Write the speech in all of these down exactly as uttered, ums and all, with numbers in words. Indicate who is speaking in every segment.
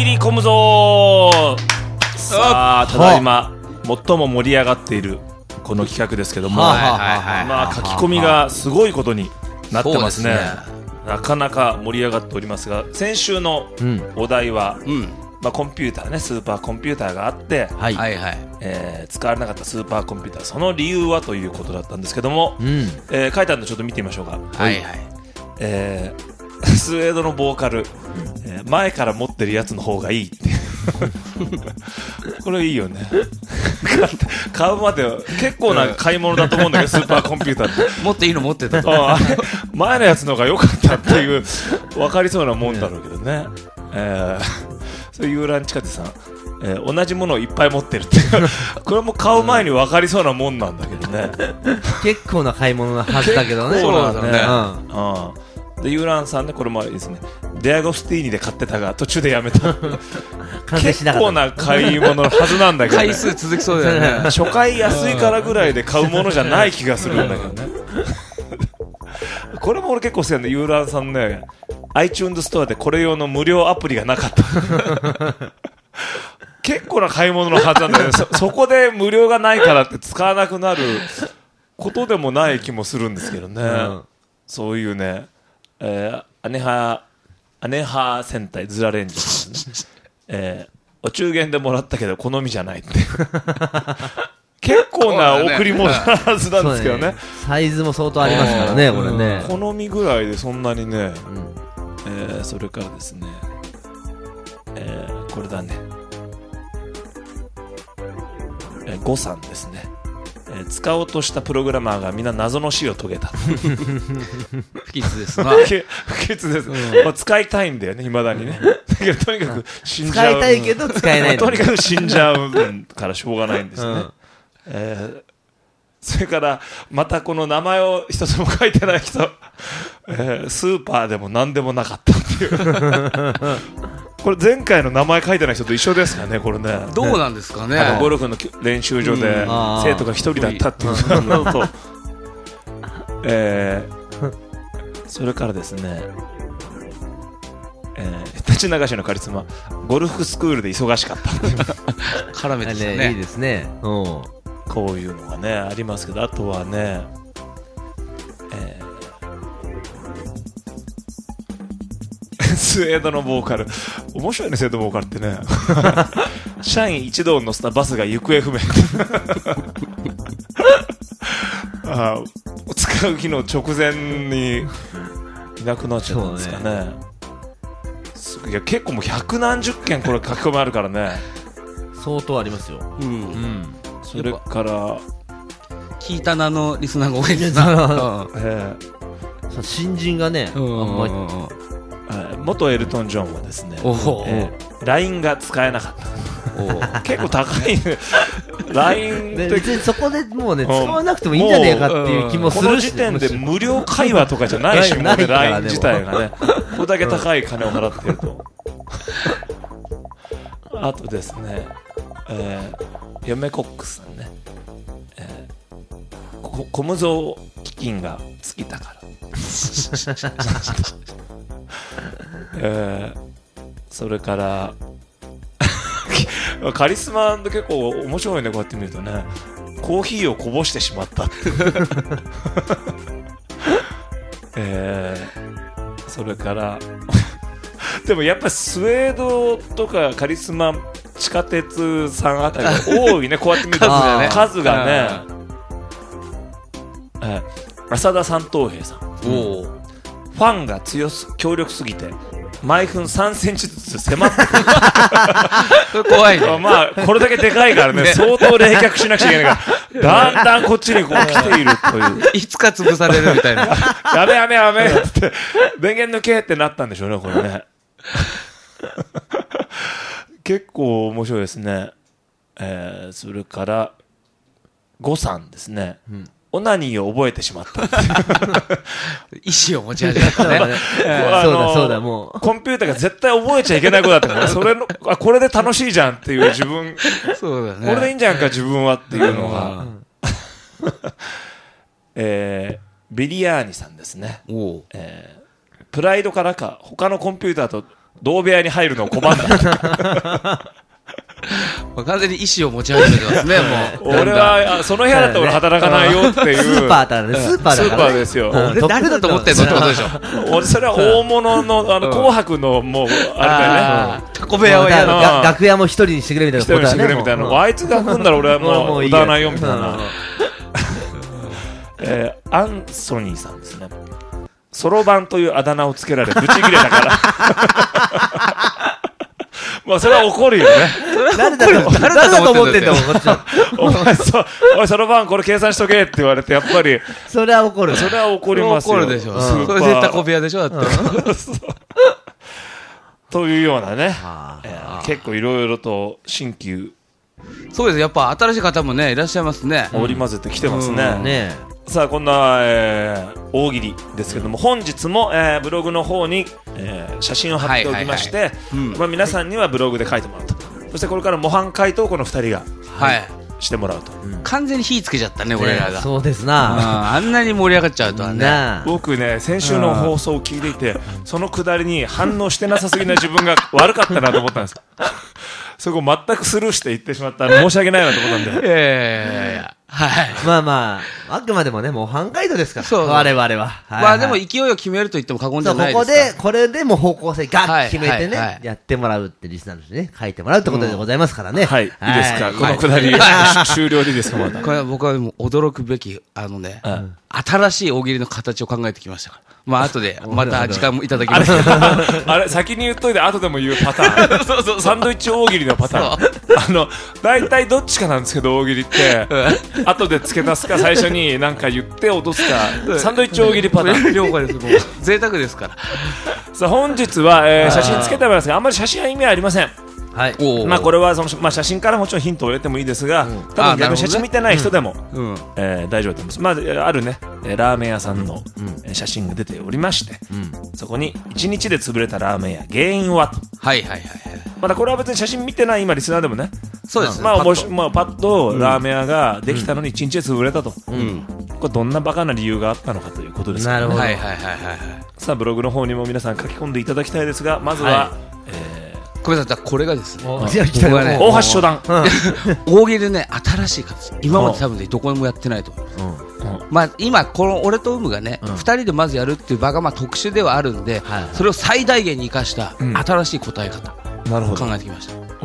Speaker 1: ぎり込むぞ。さあただいま最も盛り上がっているこの企画ですけども、まあ書き込みがすごいことになってますね。なかなか盛り上がっておりますが、先週のお題は、うん、まあ、コンピューターね、スーパーコンピューターがあって、はいえー、使われなかったスーパーコンピューター、その理由はということだったんですけども、うんえー、書いてあるのでちょっと見てみましょうか。はいはいえー、スウェードのボーカル、えー、前から持ってるやつの方がいいってこれいいよね買うまで結構な買い物だと思うんだけど、スーパーコンピューターって
Speaker 2: 持っていいの持ってた
Speaker 1: あ前のやつの方が良かったっていう分かりそうなもんだろうけどね、えー、そういう遊覧地下鉄さん、えー、同じものをいっぱい持ってるってこれも買う前に分かりそうなもんなんだけどね
Speaker 3: 結構な買い物なはずだけどね。
Speaker 1: そうなんだね、うんうんでユーランさんね、これもですね、デアゴスティーニで買ってたが途中でやめた結構な買い物のはずなんだけど、ね、
Speaker 2: 回数続きそうだよね
Speaker 1: 初回安いからぐらいで買うものじゃない気がするんだけどねこれも俺結構好きなんで、ユーランさんね iTunes ストアでこれ用の無料アプリがなかった結構な買い物のはずなんだけど そ, そこで無料がないからって使わなくなることでもない気もするんですけどね、うん、そういうねえー、アネハアネハ戦隊ズラレンジですね、えー、お中元でもらったけど好みじゃないって結構な贈り物なはずなんですけど ね, ね
Speaker 3: サイズも相当ありますからね、これね
Speaker 1: 好みぐらいでそんなにね、うんえー、それからですね、えー、これだね、えー、ゴさんですね、使おうとしたプログラマーがみんな謎の死を遂げた
Speaker 2: 不吉ですな
Speaker 1: 不吉です、うんまあ、使いたいんだよね、未だにねだけどとにかく死んじゃう、
Speaker 3: 使いたいけど使えない
Speaker 1: とにかく死んじゃうからしょうがないんですね、うんえー、それからまたこの名前を一つも書いてない人、えー、スーパーでも何でもなかったっていうこれ前回の名前書いてない人と一緒ですかね、これね。
Speaker 2: どうなんですかね。
Speaker 1: あのゴルフの練習場で生徒が一人だったっていうのと、えー、それからですね、えー、立ち流しのカリスマ、ゴルフスクールで忙しかった
Speaker 2: 絡めてきたね。
Speaker 3: いいですね、うん、
Speaker 1: こういうのがねありますけど、あとはね、えースウェードのボーカル面白いね、スウェードボーカルってね社員一同乗せたバスが行方不明あ使う日の直前にいなくなっちゃったんですか ね, ねいや結構もう百何十件これ書き込みあるからね、
Speaker 3: 相当ありますよ、うんう
Speaker 1: ん、それから
Speaker 2: 聞いた名のリスナーが多いですな、
Speaker 3: えー、新人がね、うんうんうん、
Speaker 1: 元エルトン・ジョンはですね、えー、ライン が使えなかった結構高い、ね、ライン って
Speaker 3: 別にそこでもうね、使わなくてもいいんじゃねえかっていう気もするし、
Speaker 1: この時点で無料会話とかじゃないし、もうね、ライン 自体がねこれだけ高い金を払っているとあとですね、えー、ヨメコックスさんね、えー、コムゾー基金が尽きたからえー、それからカリスマ結構面白いね、こうやって見るとね、コーヒーをこぼしてしまったって、えー、それからでもやっぱりスウェードとかカリスマ地下鉄さんあたりが多いねこうやって見ると数がね、数がね、えー、浅田三等兵さん、おファンが強す強力すぎて毎分さんセンチずつ迫ってくる
Speaker 2: 怖いね
Speaker 1: まあこれだけでかいからね相当冷却しなくちゃいけないからだんだんこっちにこう来ているという
Speaker 2: いつか潰されるみたいな
Speaker 1: やめやめやめって電源抜けってなったんでしょうね、これね結構面白いですね、えー、それからゴさんですね、うんオナニーを覚えてしまった
Speaker 2: 意思を持ち始めたね
Speaker 3: そうだそうだ、もう
Speaker 1: コンピューターが絶対覚えちゃいけないことだったからそれのあこれで楽しいじゃんっていう自分
Speaker 2: そうだね、
Speaker 1: これでいいんじゃんか自分はっていうのがえー、ビリヤーニさんですね、お、えー、プライドからか他のコンピューターと同部屋に入るのを拒んだ。
Speaker 2: 完全に意思を持ち始めてますね、もう。
Speaker 1: 俺は、その部屋だったら俺働かないよっていう。
Speaker 3: スーパーだね、スーパーだから、ね。
Speaker 1: スーパーですよ。
Speaker 2: 俺誰だと思ってんのってことでしょ。
Speaker 1: 俺、それは大物の、あの、紅白の、もう、あれだよね。
Speaker 2: 小部屋は嫌だ。
Speaker 3: 楽屋も一人にしてくれみたいなことだね。
Speaker 1: 一人にしてくれみたいな。あいつが来んなら俺はもう歌わないよみたいな。えー、アンソニーさんですね。ソロバンというあだ名をつけられブチ切れたからまあそれは怒るよね。
Speaker 3: 誰だと誰だと思ってんだもんこっちは。
Speaker 1: お前そうおいソロバンこれ計算しとけって言われてやっぱり
Speaker 3: それは怒る。
Speaker 1: それは怒りますよ。
Speaker 2: 怒るでしょ。それ絶対小部屋でしょだって。
Speaker 1: というようなね、えー、結構いろいろと新旧
Speaker 2: そうです。やっぱ新しい方もねいらっしゃいますね。
Speaker 1: 織り交ぜてきてますね。
Speaker 3: うんね
Speaker 1: さあこんな、えー、大喜利ですけども、本日も、えー、ブログの方に、えー、写真を貼っておきまして、皆さんにはブログで書いてもらうと。そしてこれから模範解答をこのふたりが、はい、してもらうと、うん、
Speaker 2: 完全に火つけちゃったね俺らが。
Speaker 3: そうですな。
Speaker 2: あんなに盛り上がっちゃうとはね。
Speaker 1: 僕ね先週の放送を聞いていてそのくだりに反応してなさすぎな自分が悪かったなと思ったんですそこ全くスルーして言ってしまった申し訳ないなと思ったんで。いやいやいや
Speaker 3: はい。まあまあ、あくまでもね、もう半解答ですから、そう我々は。はいはい、
Speaker 2: まあでも勢いを決めると言っても過言じゃないですか。
Speaker 3: ここで、これでも方向性ガッ決めてね、はいはいはい、やってもらうってリスナーの人にね、書いてもらうってことでございますからね。うん、
Speaker 1: はい。いいですか、はい、このくだり、終了でいいですか、まだ。
Speaker 2: これは僕はもう驚くべき、あのね、うん、新しい大喜利の形を考えてきましたから。まあ後でまた時間もいただきますけど
Speaker 1: あれ先に言っといて後でも言うパターンそうそうそうサンドイッチ大喜利のパターンあの大体どっちかなんですけど大喜利って後で付け足すか最初に何か言って落とすかサンドイッチ大喜利パターン
Speaker 2: 了解です。もう贅沢ですから
Speaker 1: さあ本日は、えー、写真付けてますがあんまり写真は意味はありません。はい、まあこれはその、まあ、写真からもちろんヒントを入れてもいいですが、うん、多分逆に写真見てない人でも、うんえー、大丈夫だと思います。まあ、あるねラーメン屋さんの、うん、写真が出ておりまして、うん、そこにいちにちで潰れたラーメン屋原因はと、はいはいはいはい、まだこれは別に写真見てない今リスナーでもね
Speaker 2: そうですね、
Speaker 1: まあ、パッと、まあ、パッとラーメン屋ができたのにいちにちで潰れたと、うん、これどんなバカな理由があったのかということですから、ね、なるほど、はいはいはいはい、さあブログの方にも皆さん書き込んでいただきたいですがまずは、はいえー
Speaker 2: ごめんなさい、これがですね、
Speaker 1: 大橋初段、
Speaker 2: 大喜利でね、新しい形、今まで多分ね、どこでもやってないと思います。まあ今この俺とウムがね、二人でまずやるっていう場がまあ特殊ではあるんで、それを最大限に生かした新しい答え方、考えてきました。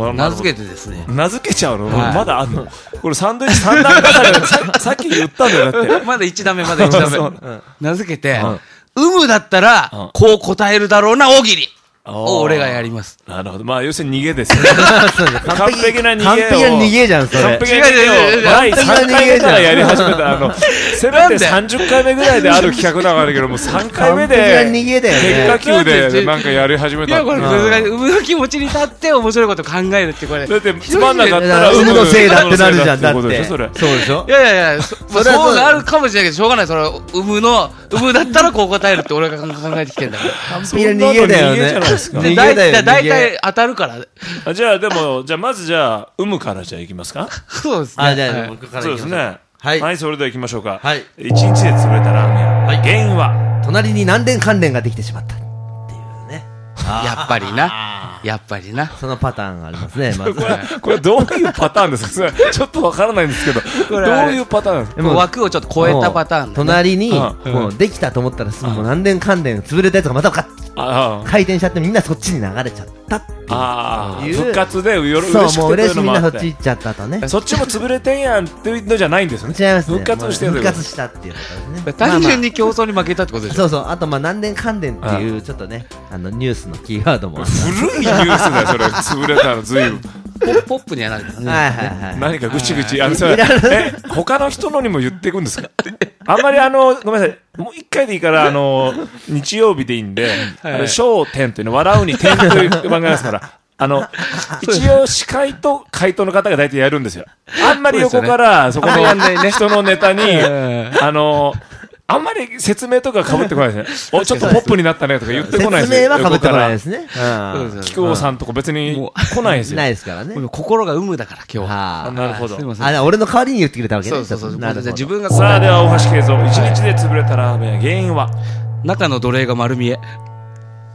Speaker 2: 名付けてですね。
Speaker 1: 名付けちゃうの？まだあんの？これサンドイッチ三段重ねでさっき言ったんだよだって。
Speaker 2: まだ一段目まだ一段目。名付けて、ウムだったらこう答えるだろうな大喜利。を俺がやります。
Speaker 1: なるほど。まあ要するに逃げですよね。完璧な逃げを。
Speaker 3: 完璧な逃げじゃんそれ。
Speaker 1: 完璧な逃げを第さんかいめからやり始めたあのせめてさんじゅっかいめぐらいである企画なんだけどもうさんかいめで変化球でなんかやり始めた。いやこれ
Speaker 2: 難しい。ウムの気持ちに立って面白いこと考えるってこれ。
Speaker 1: だってつまんなかったら
Speaker 3: ウムのせいだってなるじゃんだって。そうでしょ。
Speaker 2: いやいやいやそうなるかもしれないけどしょうがない。それウムのウムだったらこう答えるって俺が考えてきてんだから。
Speaker 3: 完璧な逃げだよね。
Speaker 2: 逃げだよ。大体当たるから
Speaker 1: あじゃあでもじゃあまずじゃあ有無からじゃあいきますか。
Speaker 2: そうですね。
Speaker 3: あじゃあ僕から
Speaker 1: そうですね。はい、はい、それでは行きましょうか。
Speaker 3: はい
Speaker 1: 一日で潰れたラーメン、はい、原因は
Speaker 3: 隣に南電関連ができてしまったっていうね。
Speaker 2: やっぱりなやっぱりな
Speaker 3: そのパターンがありますね。まず
Speaker 1: これこれどういうパターンですか。ちょっとわからないんですけどどういうパターンですか。
Speaker 2: もう枠をちょっと超えたパターン、ね、
Speaker 3: 隣にもうできたと思ったらすぐもう南電関連潰れたやつがまたか回転しちゃってみんなそっちに流れちゃったっていう。
Speaker 1: ああ復活でうよろ
Speaker 3: 嬉しくてそうもう嬉しいみんなそっち行っちゃったとね。
Speaker 1: そっちも潰れてんやんっていうのじゃないんですね。
Speaker 3: 違いますね。
Speaker 1: 復活してる
Speaker 3: 復活したっていうことですね。
Speaker 2: 単純に競争に負けたってことでしょ。
Speaker 3: そうそうあとまあ南電関連っていうちょっとねあのニュースのキーワードも
Speaker 1: 古いニュースだよそれ潰れたのずいぶん
Speaker 2: ポップにはなるからね。
Speaker 3: はいはいはい。
Speaker 1: 何かぐちぐちあのそれえ他の人のにも言っていくんですか。あんまりあのごめんなさいもう一回でいいからあの日曜日でいいんで笑点というの笑うに点という番組ですからあの一応司会と回答の方が大体やるんですよ。あんまり横からそこの人のネタにあのあんまり説明とか被ってこないですね。おちょっとポップになったねとか言ってこないですね。
Speaker 3: 説明は被ってこないですね。
Speaker 1: 菊尾さんとか別に来ないですよ。
Speaker 3: ないですからね。
Speaker 2: 心が有無だから今日
Speaker 1: は。なるほど。
Speaker 3: あ俺の代わりに言ってくれたわけね。
Speaker 2: そうそうそう。自分が
Speaker 1: さあでは大橋慶三一日で潰れたラーメン原因は
Speaker 2: 中の奴隷が丸見え。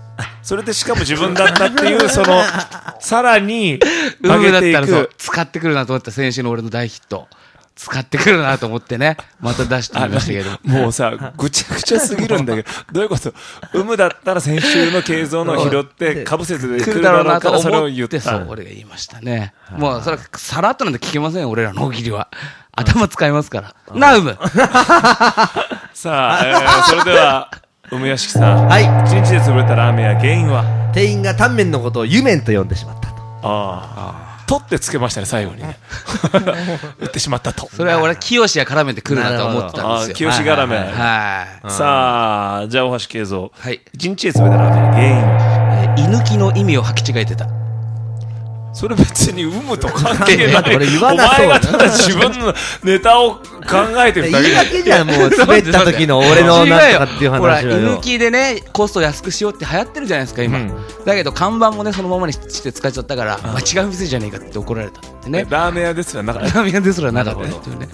Speaker 1: それでしかも自分だったっていうそのさらに上げていく
Speaker 2: 使ってくるなと思った先週の俺の大ヒット使ってくるなと思ってねまた出してみましたけど
Speaker 1: もうさぐちゃぐちゃすぎるんだけどどういうこと有無だったら先週の慶三の拾ってかぶせてくるだろうからそれを言った
Speaker 2: そう俺が言いましたねもうそれはさらっとなんて聞けませんよ俺らの大喜利は頭使いますからなうむ
Speaker 1: さあ、えー、それではうむやしきさん、
Speaker 3: はい、
Speaker 1: 一日で潰れたラーメン屋原因は
Speaker 3: 店員がタンメンのことを湯麺と呼んでしまったと。
Speaker 1: ああ取ってつけましたね最後にね売ってしまったと。
Speaker 2: それは俺清や絡めてくるなと思ってたんですよ。
Speaker 1: 清絡め、はいはい
Speaker 2: はい、
Speaker 1: さあじゃあ大橋慶三、
Speaker 2: はい、
Speaker 1: 一日で潰れたラーメン屋原因は、
Speaker 2: えー、居抜きの意味を履き違えてた。
Speaker 1: それ別に有無と関係ない。
Speaker 3: 俺言わなそう。
Speaker 1: お前がただ自分のネタを考えてるだけ。
Speaker 3: 言い訳じゃんもう滑った時の俺のなんとかっていう話
Speaker 2: ほら居
Speaker 3: はよ。
Speaker 2: 抜きでねコスト安くしようって流行ってるじゃないですか今、うん、だけど看板もねそのままにして使っちゃったから、まあ、違う店じゃねえかって怒られたってね。
Speaker 1: ラーメン屋ですらなかった。
Speaker 2: ラーメン屋ですらなかったっていうね。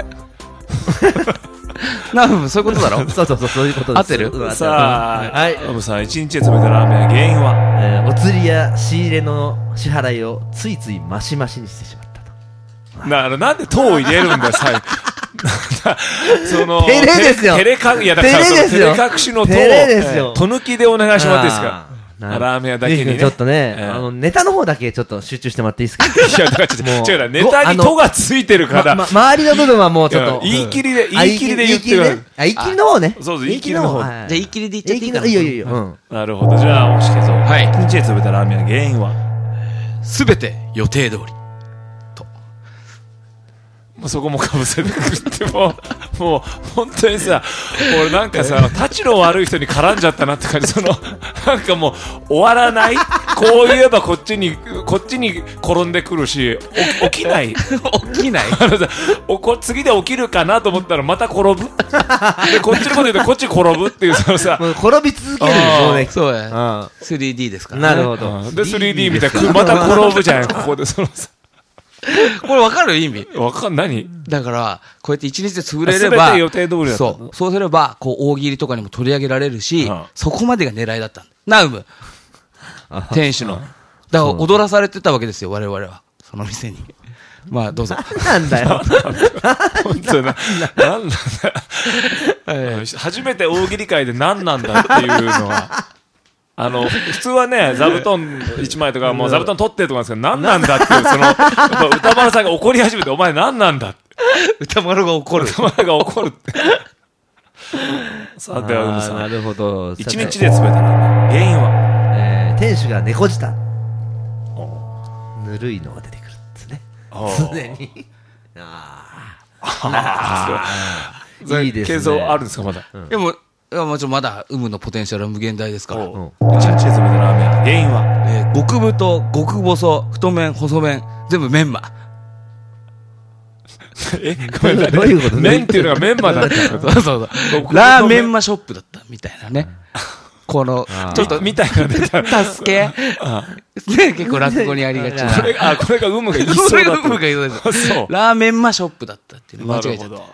Speaker 2: なるそういうことだろ。
Speaker 3: そうそうそうそういうことです。
Speaker 2: 合ってる。
Speaker 1: さあはいノブさん一日で詰めたラーメン屋原因は、
Speaker 3: えー、お釣りや仕入れの支払いをついついマシマシにしてしまったと。
Speaker 1: ななんで「と」を入れるんだよ最後。その
Speaker 3: 照れですよ。
Speaker 1: 照れかいやだからその照れ隠しの「と」をと抜きでお願いしもらっていいですか。ラーメン屋だけにね
Speaker 3: ちょっとね、えー、あのネタの方だけちょっと集中してもらっていいですか。
Speaker 1: いやだからちょっと違うなネタに「と」がついてるから、
Speaker 3: まま、周りの部分はもうちょっと
Speaker 1: 言い切りで言い切りで言ってる。
Speaker 3: 言い切りの方ね。
Speaker 1: そうそう言い切りの方。
Speaker 2: じゃあ言い切りで言っちゃっていいかな。
Speaker 3: いいよいいよ。
Speaker 1: なるほどじゃあ大橋慶三、はい、一日で潰れたラーメン屋原因は
Speaker 2: すべて予定通りと。
Speaker 1: もうそこもかぶせてくるってもうもう本当にさ俺なんかさたちの悪い人に絡んじゃったなって感じ。そのなんかもう終わらないこう言えばこっちにこっちに転んでくるし起きない
Speaker 2: 起きない
Speaker 1: あのさおこ次で起きるかなと思ったらまた転ぶでこっちのこと言うとこっち転ぶっていうそのさ
Speaker 3: もう転び続けるよね。
Speaker 2: そうや スリーディー ですからね。
Speaker 3: なるほど。
Speaker 1: で スリーディー みたいなまた転ぶじゃんここでそのさ
Speaker 2: これ分かる意味
Speaker 1: 分かん何
Speaker 2: だからこうやって一日で潰れれば
Speaker 1: 全て予定通りだった。
Speaker 2: そうそうすればこう大喜利とかにも取り上げられるし、うん、そこまでが狙いだったんだなうむ店主のだから踊らされてたわけですよ我々はその店に。まあどうぞ。
Speaker 3: なんだよ
Speaker 1: 本当ななんだよ初めて大喜利界で何なんだっていうのはあの普通はね座布団いちまいとかもう座布団取ってとかですけど何なんだっていうその歌丸さんが怒り始めてお前何なんだって
Speaker 2: 歌丸が怒る
Speaker 1: 歌丸が怒るってさてはうむさん
Speaker 3: なるほど
Speaker 1: 一日で詰めたら原因は、
Speaker 3: えー、店主が猫舌ぬるいのが出てくるんですね常に。あ
Speaker 1: あいいですね。継続あるんですかまだ、
Speaker 2: うん、でもいやもちろんまだ有無のポテンシャルは無限大ですから。
Speaker 1: 一日で詰めたラーメン原因は、
Speaker 2: えー、極太極細太麺細麺全部メンマ。
Speaker 1: えごめんなさい
Speaker 3: どういうこと
Speaker 1: 麺っていうのがメンマだった
Speaker 2: そうそうそうラーメンマショップだったみたいなねこのちょっと
Speaker 1: みたいな
Speaker 2: 助けね結構落語にありがちな
Speaker 1: これあこれが有無が言いそうだった
Speaker 2: 有無が言いそうですラーメンマショップだったっていうの間違えちゃった。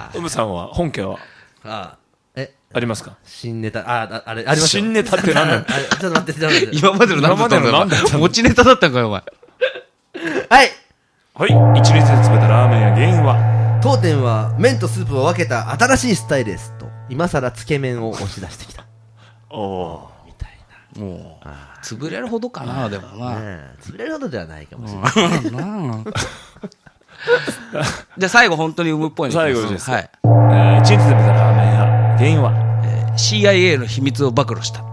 Speaker 1: 有無さんは本家は
Speaker 3: あえ
Speaker 1: ありますか
Speaker 3: 新ネタああれあります
Speaker 1: 新ネタって何だ
Speaker 3: ちょっと待ってちょっと待って
Speaker 2: 今までの何だったんだよ持ちネタだったんかよお前。
Speaker 3: はい
Speaker 1: はい一日で詰めたラーメン屋原因は
Speaker 3: 当店は麺とスープを分けた新しいスタイルですと今さらつけ麺を押し出してきた。
Speaker 1: おお
Speaker 3: みたいな
Speaker 2: もう潰れるほどかなでもな、
Speaker 3: ね、潰れるほどではないかもしれない、
Speaker 2: うん、じゃあ最後本当に有無っぽいの
Speaker 1: 最後です、
Speaker 2: はい
Speaker 1: えー、一日で詰めたラーメン屋原因は、
Speaker 2: えー、シーアイエー の秘密を暴露したと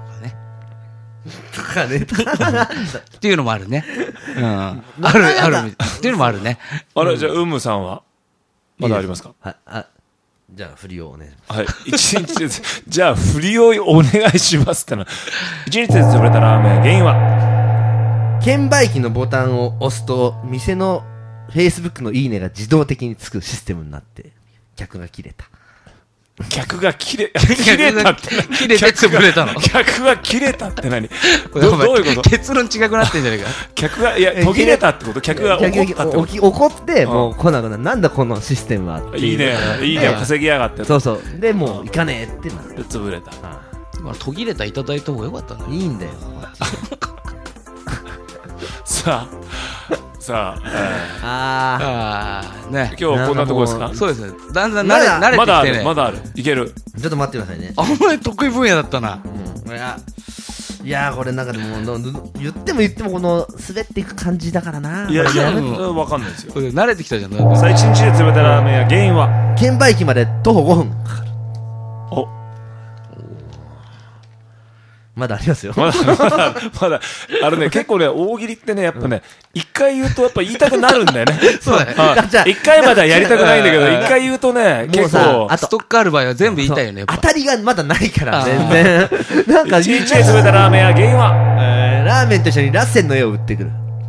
Speaker 2: かね
Speaker 3: とかね
Speaker 2: っていうのもあるね、うん、あるあるっていうのもあるね。
Speaker 1: あれじゃあ有無さんはまだありますか。
Speaker 3: いいですか。はいあじゃあ振りをお願いし
Speaker 1: ます。はい一日でじゃあ振りをお願いしますっての一日で潰れたラーメン原因は
Speaker 3: 券売機のボタンを押すと店の Facebook のいいねが自動的につくシステムになって客が切れた。
Speaker 1: 客が切れ切れたって
Speaker 2: 切れて潰れたの。
Speaker 1: 客が切れたって何ど, どういうこと。
Speaker 2: 結論違くなってんじゃないか。
Speaker 1: 客がいや途切れたってこと。客が怒ったってこと。
Speaker 3: 怒ってもう来なくなる。なんだこのシステムはっていう。
Speaker 1: いいねいいねを稼ぎやがって。
Speaker 3: そうそうでもう行かねえってなって
Speaker 1: 潰れた。
Speaker 2: まあ途切れたいただいた方がよかったね。
Speaker 3: いいんだよ。
Speaker 1: さあさあ、
Speaker 3: あ
Speaker 2: ああね。
Speaker 1: 今日はこんなとこですか。
Speaker 2: そうですね。だんだん慣れ慣れてきてね。
Speaker 1: まだあるまだある。いける。
Speaker 3: ーちょっと待ってくださいね。
Speaker 2: あんまり得意分野だったな。
Speaker 3: うん、いやいやこれなんかでも言っても言ってもこの滑っていく感じだからな。
Speaker 1: いやいや、
Speaker 2: うん、
Speaker 1: わかんないですよ。
Speaker 2: 慣れてきたじゃん。
Speaker 1: さあ一日で冷たいラーメン屋、原因は
Speaker 3: 券売機まで徒歩ごふんかかる。
Speaker 1: お、
Speaker 3: まだありますよ。
Speaker 1: まだまだまだあれね、結構ね、大喜利ってね、やっぱね、一回言うとやっぱ言いたくなるんだよね。
Speaker 2: そうだね。
Speaker 1: 一回まではやりたくないんだけど、一回言うとね、結構
Speaker 2: ストックある場合は全部言いたいよね。
Speaker 3: 当たりがまだないから全然。なんか
Speaker 1: 一日で冷たいラーメン屋、原因は、
Speaker 3: えー、ラーメンと一緒にラッセンの絵を売ってくる。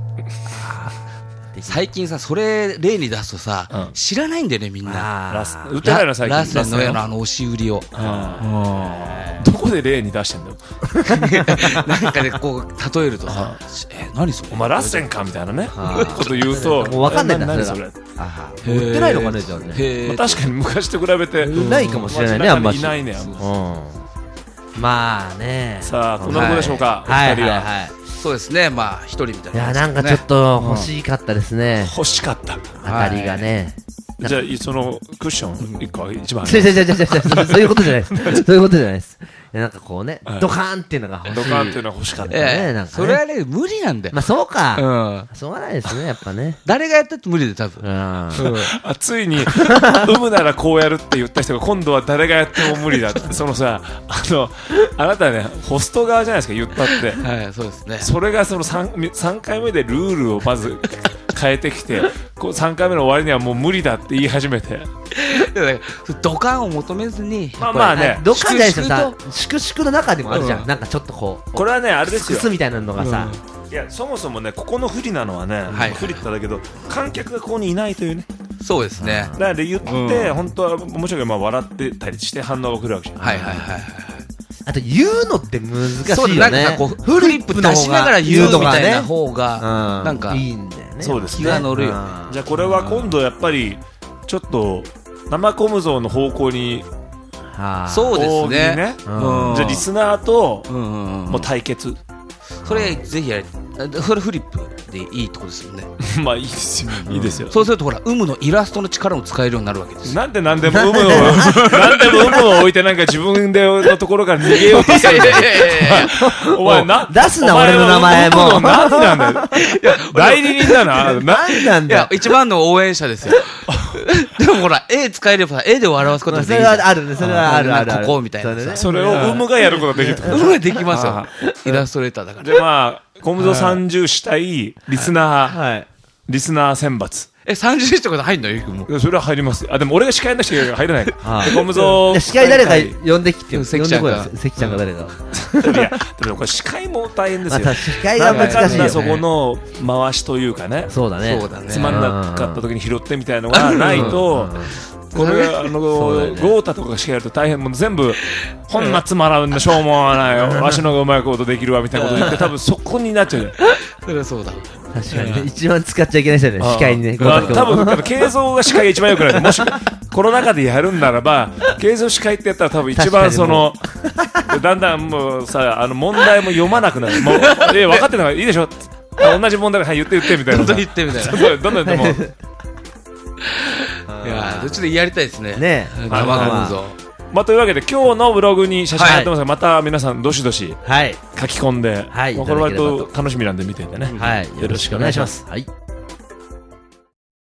Speaker 2: 最近さ、それ例に出すとさ、
Speaker 1: うん、
Speaker 2: 知らないんだよね、みんな。
Speaker 1: ラス売ってないの最近。
Speaker 2: ラッセンの絵のあの押し売りを。
Speaker 1: どこで例に出してんだよ。
Speaker 2: なんかでこう例えるとさ、え何それ。
Speaker 1: お前ラッセンかみたいなね。こと言うと
Speaker 3: もう分かんないんだ
Speaker 1: 何それ。
Speaker 3: 売ってないのかねじゃあね。
Speaker 1: 確かに昔と比べて
Speaker 3: ないかもしれないね、あんまり。
Speaker 1: いないね。
Speaker 3: まあね。
Speaker 1: さあこんなとこでしょうか。二人は。
Speaker 2: そうですね、まあ一人みたいな。
Speaker 3: いやなんかちょっと欲しかったですね。
Speaker 1: 欲しかった。
Speaker 3: 当たりがね。
Speaker 1: じゃあそのクッション一個一番。
Speaker 3: 違う違う違う違うそういうことじゃないです。そういうことじゃないです。なんかこうね、ドカーンっていうのが欲しい。
Speaker 1: ドカーンっていうのが欲しかった
Speaker 3: ね。なんか
Speaker 2: それはね無理なんだよ。
Speaker 3: まあそうか。
Speaker 2: うん。
Speaker 3: しょうがないですねやっぱね。
Speaker 2: 誰がやったって無理で多分。
Speaker 1: あついに産むならこうやるって言った人が今度は誰がやっても無理だって。そのさあのあなたねホスト側じゃないですか言ったって。
Speaker 2: はいそうですね。
Speaker 1: それがその三三回目でルールをまず変えてきて、こうさんかいめの終わりにはもう無理だって言い始めて。
Speaker 2: ドカンを求めずに。
Speaker 1: まあまあね。
Speaker 3: ドカンじゃないですよさ、粛々の中にもあるじゃん。なんかちょっとこう。
Speaker 1: これはねあれですよ。
Speaker 3: クスみたいなのがさ。
Speaker 1: いやそもそもねここの不利なのはね、不利ってだけど観客がここにいないというね。
Speaker 2: そうですね。
Speaker 1: だから言って本当は面白いまあ笑ってたりして反応が来るわけじゃん。
Speaker 2: はいはいはいはい。
Speaker 3: あと言うのって難しいよね。
Speaker 2: なんかこうフリップ出しながら言うみたいな方がなんか
Speaker 3: いいんだよね。
Speaker 1: そうですね。
Speaker 2: 気が乗るよ。
Speaker 1: じゃあこれは今度やっぱりちょっと生コム像の方向に。
Speaker 2: そうですね。
Speaker 1: じゃあリスナーともう対決。
Speaker 2: それぜひやり。それフリップでいいってことですよね。
Speaker 1: まあいいですよ。いいですよ。
Speaker 2: そうするとほら有無のイラストの力も使えるようになるわけです。
Speaker 1: なんで何でも有無を何でも有無を置いてなんか自分でのところから逃げようとしてる。お前な
Speaker 3: 出すな俺の名前も。
Speaker 1: 何なんだよ。代理人だな。
Speaker 3: 何なんだよ。
Speaker 2: 一番の応援者ですよ。でもほら絵使えれば絵で笑わすこともできる。
Speaker 3: それはあるね。それはあるある。
Speaker 2: ここみたいな。
Speaker 1: それを有無がやることができる。
Speaker 2: 有無ができますよ。イラストレーターだから。
Speaker 1: じゃあまあコムゾさんじゅう主体リスナーリスナー選抜。
Speaker 2: えさんじゅうってこと入んのゆうくんも。
Speaker 1: それは入ります。あでも俺が司会の人が入らない。コムゾ
Speaker 3: 司会誰か呼んできてよ。
Speaker 2: 関ちゃんが
Speaker 3: 関ちゃんが誰か。
Speaker 1: いやでもこれ司会も大変ですよ。
Speaker 3: 司会が難しいよね。
Speaker 1: そこの回しというかね。
Speaker 3: そうだね。
Speaker 1: つまんなかった時に拾ってみたいのがないと。これあのゴータとかが司会やると大変もう全部こんなつまらんのしょうもないよわしのがうまいことできるわみたいなこと言って多分そこになっちゃう。
Speaker 2: それはそうだ。
Speaker 3: 確かにね一番使っちゃいけないですよね司会にね。
Speaker 1: 多分慶三が司会が一番よくない。もしコロナ禍でやるんならば慶三司会ってやったら多分一番そのだんだんもうさあの問題も読まなくなる。もうえ分かってるのがいいでしょ。同じ問題はい言って言ってみたいな。
Speaker 2: どんどん言ってみたいな。
Speaker 1: どんどんでも。
Speaker 2: いやちょっとやりたいですね。
Speaker 3: ね
Speaker 2: 生コム像。
Speaker 1: まあというわけで今日のブログに写真貼ってますがまた皆さんどしどし書き込んで、これ割と楽しみなんで見ててね。
Speaker 3: よろしくお願いします。はい。